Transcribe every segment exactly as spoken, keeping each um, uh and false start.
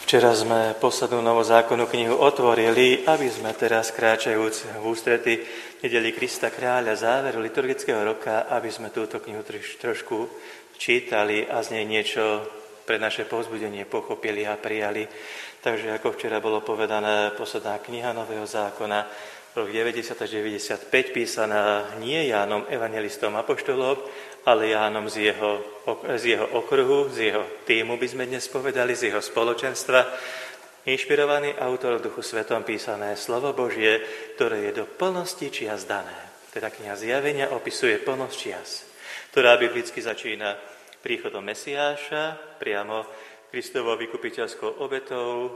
Včera sme poslednú novozákonnú knihu otvorili, aby sme teraz, kráčajúc v ústrety nedeli Krista kráľa, záveru liturgického roka, aby sme túto knihu troš, trošku čítali a z nej niečo pre naše povzbudenie pochopili a prijali. Takže ako včera bolo povedané, posledná kniha Nového zákona, rok deväťdesiat až deväťdesiatpäť, písaná nie Jánom, evanjelistom, apoštolom, ale Jánom z jeho, z jeho okruhu, z jeho týmu, by sme dnes povedali, z jeho spoločenstva, inšpirovaný autor v Duchu Svetom písané slovo Božie, ktoré je do plnosti čias dané. Teda kniha Zjavenia opisuje plnosť čias, ktorá biblicky začína príchodom Mesiáša, priamo Kristovou vykupiteľskou obetou,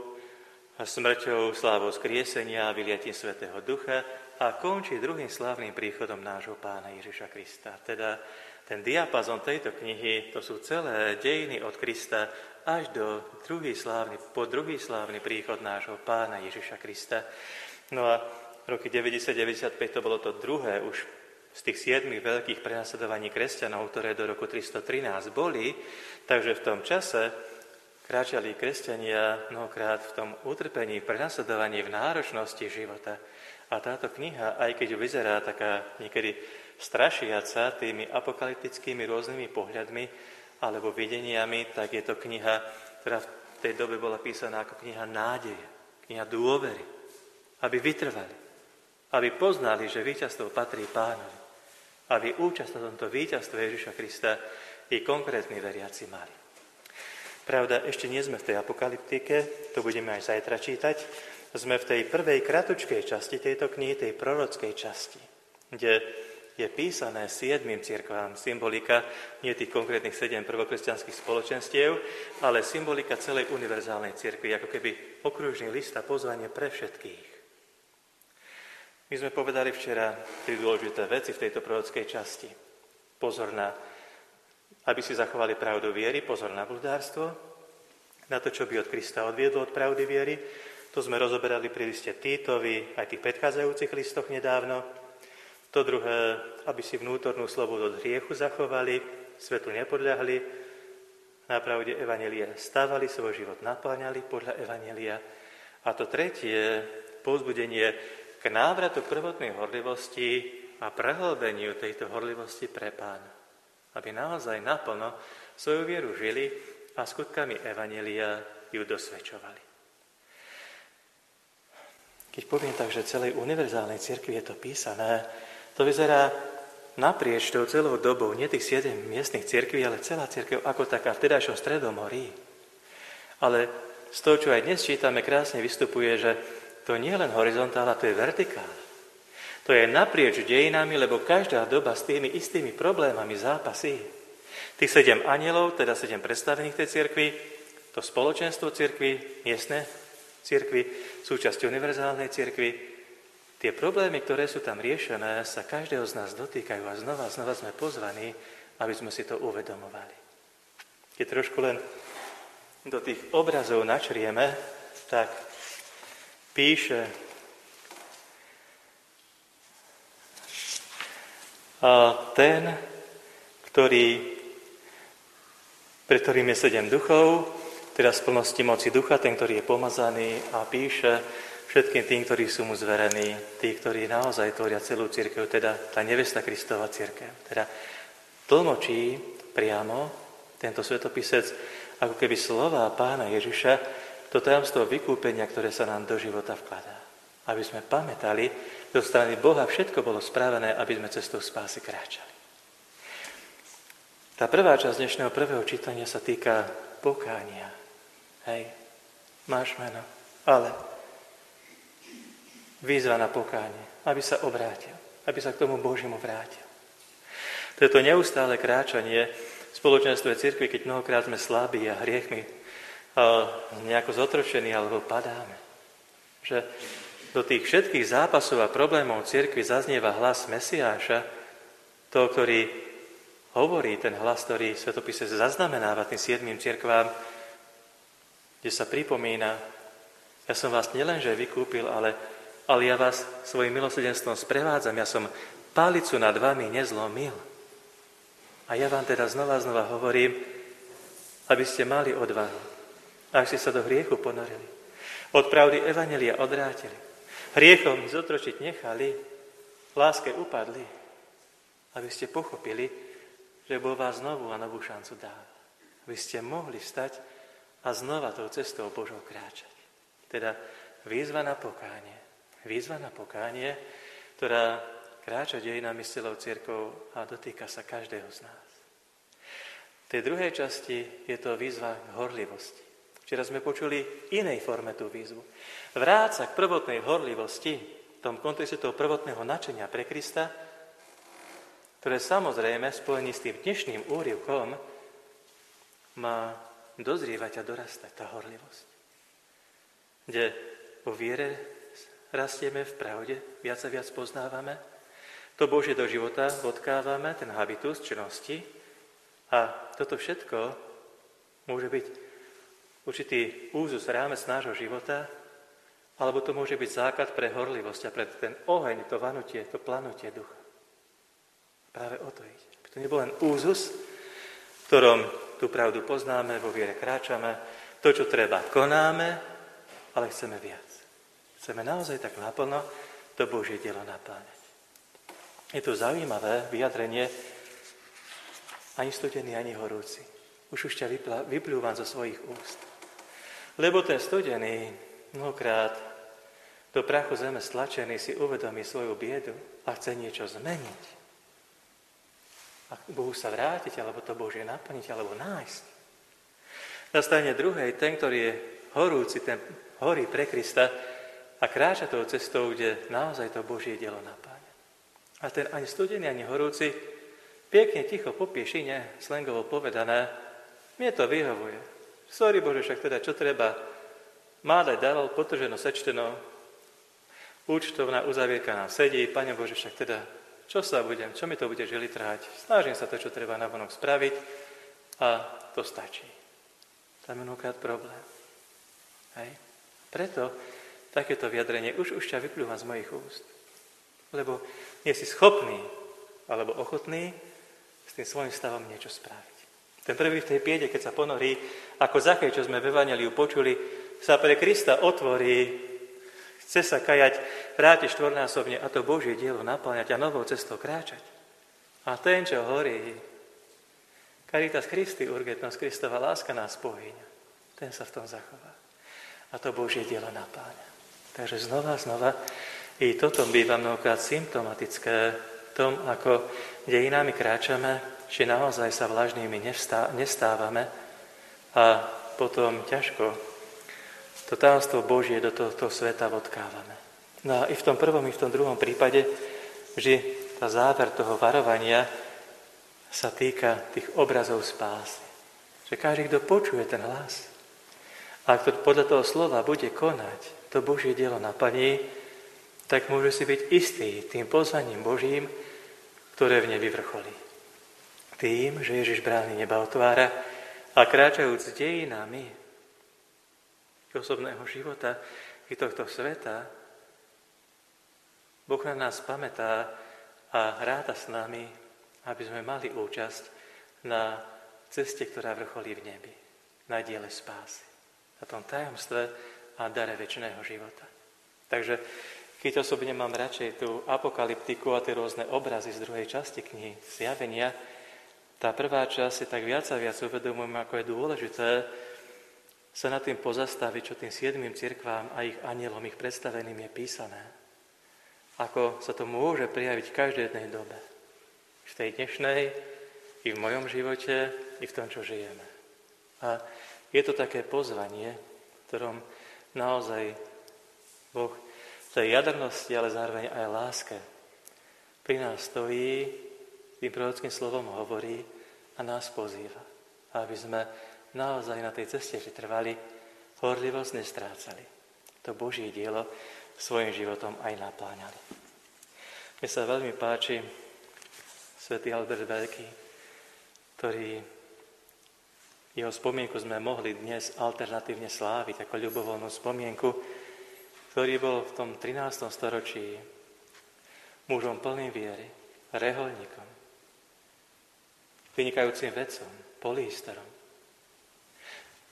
smrťou, slávou skriesenia a vyliatím Svätého Ducha a končí druhým slávnym príchodom nášho Pána Ježiša Krista. Teda ten diapazon tejto knihy, to sú celé dejiny od Krista až do druhý slávny, po druhý slávny príchod nášho Pána Ježiša Krista. No a roky deväťdesiat deväťdesiatpäť to bolo to druhé už z tých siedmých veľkých prenasledovaní kresťanov, ktoré do roku tristotrinásť boli, takže v tom čase kráčali kresťania mnohokrát v tom utrpení, v prenasledovaní, v náročnosti života. A táto kniha, aj keď vyzerá taká niekedy strašiaca tými apokalyptickými rôznymi pohľadmi alebo videniami, tak je to kniha, ktorá v tej dobe bola písaná ako kniha nádeje, kniha dôvery, aby vytrvali, aby poznali, že víťazstvo patrí Pánovi, aby účasť na tomto víťazstve Ježiša Krista i konkrétni veriaci mali. Pravda, ešte nie sme v tej apokalyptike, to budeme aj zajtra čítať. Sme v tej prvej kratučkej časti tejto knihy, tej prorockej časti, kde je písané siedmym cirkvám symbolika, nie tých konkrétnych sedem prvokresťanských spoločenstiev, ale symbolika celej univerzálnej cirkvi, ako keby okružný list a pozvanie pre všetkých. My sme povedali včera tri dôležité veci v tejto prorockej časti. Pozor na, aby si zachovali pravdu viery, pozor na bludárstvo, na to, čo by od Krista odviedlo od pravdy viery. To sme rozoberali pri liste Títovi, aj tých predchádzajúcich listoch nedávno. To druhé, aby si vnútornú slobodu od hriechu zachovali, svetu nepodľahli, na pravde evanjelia stávali, svoj život naplňali podľa evanjelia. A to tretie, povzbudenie k návratu k prvotnej horlivosti a prehlbeniu tejto horlivosti pre Pána. Aby naozaj naplno svoju vieru žili a skutkami evanjelia ju dosvedčovali. Keď poviem tak, že celej univerzálnej cirkvi je to písané, to vyzerá naprieč tou celou dobou, nie tých siedem miestnych cirkví, ale celá cirkev ako taká v tedajšom Stredomorí. Ale z toho, čo aj dnes čítame, krásne vystupuje, že to nie je len horizontála, to je vertikála. To je naprieč dejinami, lebo každá doba s tými istými problémami zápasí. Tých sedem anjelov, teda sedem predstavených tej cirkvi, to spoločenstvo cirkvi, miestne cirkvi, súčasť univerzálnej cirkvi, tie problémy, ktoré sú tam riešené, sa každého z nás dotýkajú a znova, znova sme pozvaní, aby sme si to uvedomovali. Keď trošku len do tých obrazov načrieme, tak píše a ten, ktorý, pre ktorým je sedem duchov, teda z plnosti moci ducha, ten, ktorý je pomazaný a píše všetkým tým, ktorí sú mu zverení, tí, ktorí naozaj tvoria celú cirkev, teda tá nevesta Kristova cirkev. Teda tlmočí priamo tento svetopisec ako keby slova Pána Ježiša, to tajomstvo vykúpenia, ktoré sa nám do života vkladá. Aby sme pamätali, zo strany Boha všetko bolo spravené, aby sme cestou spásy kráčali. Tá prvá časť dnešného prvého čítania sa týka pokánia. Hej, máš meno, ale výzva na pokánie, aby sa obrátil, aby sa k tomu Božiemu vrátil. To je to neustále kráčanie v spoločenstve cirkvi, keď mnohokrát sme slabí a hriechmi a nejako zotročení alebo padáme. Že do tých všetkých zápasov a problémov cirkvi zaznieva hlas Mesiáša, to, ktorý hovorí, ten hlas, ktorý svetopisec zaznamenáva tým siedmým cirkvám, kde sa pripomína, ja som vás nielenže vykúpil, ale, ale ja vás svojim milosrdenstvom sprevádzam, ja som palicu nad vami nezlomil. A ja vám teda znova znova hovorím, aby ste mali odvahu, ak ste sa do hriechu ponorili, od pravdy evanjelia odvrátili, hriechom zotročiť nechali, láske upadli, aby ste pochopili, že Boh vás znovu a novú šancu dáva. Aby ste mohli vstať a znova tou cestou Božou kráčať. Teda výzva na pokánie. Výzva na pokánie, ktorá kráča dejinami s celou cirkvou a dotýka sa každého z nás. V tej druhej časti je to výzva k horlivosti. Včera sme počuli inej forme tú výzvu. Vráť sa k prvotnej horlivosti, v tom kontexte toho prvotného nadšenia pre Krista, ktoré samozrejme v spojení s tým dnešným úryvkom má dozrievať a dorastať tá horlivosť. Kde po viere rastieme v pravde, viac a viac poznávame, to Božie do života odkávame, ten habitus činnosti a toto všetko môže byť určitý úzus, rámec nášho života, alebo to môže byť základ pre horlivosť a pre ten oheň, to vanutie, to planutie ducha. Práve o to ide. Aby to nebol len úzus, v ktorom tú pravdu poznáme, vo viere kráčame, to, čo treba, konáme, ale chceme viac. Chceme naozaj tak naplno to Božie dielo napáňať. Je to zaujímavé vyjadrenie, ani studený, ani horúci. Už už ťa vyplúvam zo svojich úst. Lebo ten studený, mnohokrát do prachu zeme stlačený, si uvedomí svoju biedu a chce niečo zmeniť. A Bohu sa vrátiť, alebo to Božie naplniť, alebo nájsť. Na strane druhej, ten, ktorý je horúci, ten horí pre Krista a kráča tou cestou, kde naozaj to Božie dielo napáňa. A ten ani studený, ani horúci, pekne ticho po piešine, slangovo povedané, mne to vyhovuje. Sorry Bože, však teda čo treba? Mádať dával, potrženo, sečteno, účtovná uzavierka nám sedí, Pane Bože, však teda čo sa budem, čo mi to bude žili trhať? Snažím sa to, čo treba navonok spraviť a to stačí. Tam je mnohokrát problém. Hej. Preto takéto vyjadrenie už už ťa vyplúva z mojich úst. Lebo nie si schopný alebo ochotný s tým svojím stavom niečo spraviť. Ten prvý v tej piede, keď sa ponorí, ako Zachej, čo sme v Evanjeliu počuli, sa pre Krista otvorí, chce sa kajať, vráti štvornásobne a to Božie dielo napĺňať a novou cestou kráčať. A ten, čo horí, Caritas Christi, urgentnosť Kristova láska nás pohyňa, ten sa v tom zachová. A to Božie dielo napĺňa. Takže znova, znova, i toto býva mnohokrát symptomatické v tom, ako dejinami kráčame, či naozaj sa vlažnými nestávame a potom ťažko to tajomstvo Božie do tohto sveta odkávame. No a i v tom prvom, i v tom druhom prípade, že tá záver toho varovania sa týka tých obrazov spásy. Že každý, kto počuje ten hlas a kto podľa toho slova bude konať, to Božie dielo naplní, tak môže si byť istý tým pozvaním Božím, ktoré v nebi vrcholí. Tým, že Ježiš brány neba otvára a kráčajúc dejinami osobného života i tohto sveta, Boh na nás pamätá a ráta s nami, aby sme mali účasť na ceste, ktorá vrcholí v nebi, na diele spásy, na tom tajomstve a dare večného života. Takže keď osobne mám radšej tú apokalyptiku a tie rôzne obrazy z druhej časti knihy Zjavenia, tá prvá časť si tak viac a viac uvedomujem, ako je dôležité sa nad tým pozastaviť, čo tým siedmym cirkvám a ich anielom, ich predstaveným je písané. Ako sa to môže prijaviť v každej jednej dobe. V tej dnešnej, i v mojom živote, i v tom, čo žijeme. A je to také pozvanie, v ktorom naozaj Boh v tej jadrnosti, ale zároveň aj láske pri nás stojí, tým prorockým slovom hovorí a nás pozýva, aby sme naozaj na tej ceste, že trvali, horlivosť nestrácali. To Božie dielo svojim životom aj napláňali. Mne sa veľmi páči svätý Albert Veľký, ktorý jeho spomienku sme mohli dnes alternatívne sláviť ako ľubovoľnú spomienku, ktorý bol v tom trinástom storočí mužom plným viery, rehoľníkom, vynikajúcim vedcom, polísterom.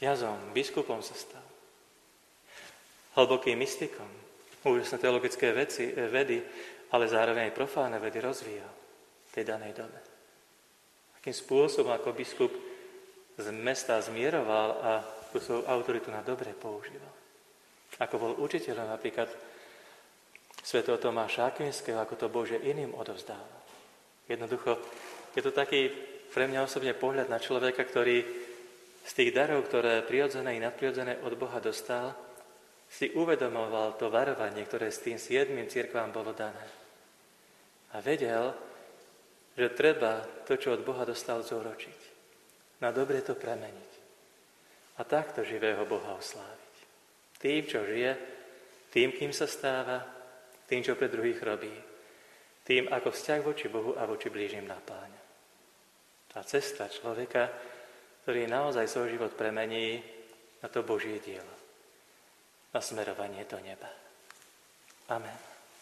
kňazom, biskupom sa stal. Hlbokým mystikom, úžasné teologické veci, vedy, ale zároveň aj profánne vedy rozvíjal v tej danej dobe. Akým spôsobom ako biskup z mesta zmieroval a tú svoju autoritu na dobre používal. Ako bol učiteľom napríklad svätého Tomáša Akvinského, ako to Bože iným odovzdával. Jednoducho, je to taký pre mňa osobne pohľad na človeka, ktorý z tých darov, ktoré prirodzené i nadprirodzené od Boha dostal, si uvedomoval to varovanie, ktoré s tým siedmym cirkvám bolo dané. A vedel, že treba to, čo od Boha dostal, zúročiť. Na dobre to premeniť. A takto živého Boha osláviť. Tým, čo žije, tým, kým sa stáva, tým, čo pre druhých robí. Tým, ako vzťah voči Bohu a voči blížnym napláňa. Tá cesta človeka, ktorý naozaj svoj život premení na to Božie dielo. Na smerovanie do neba. Amen.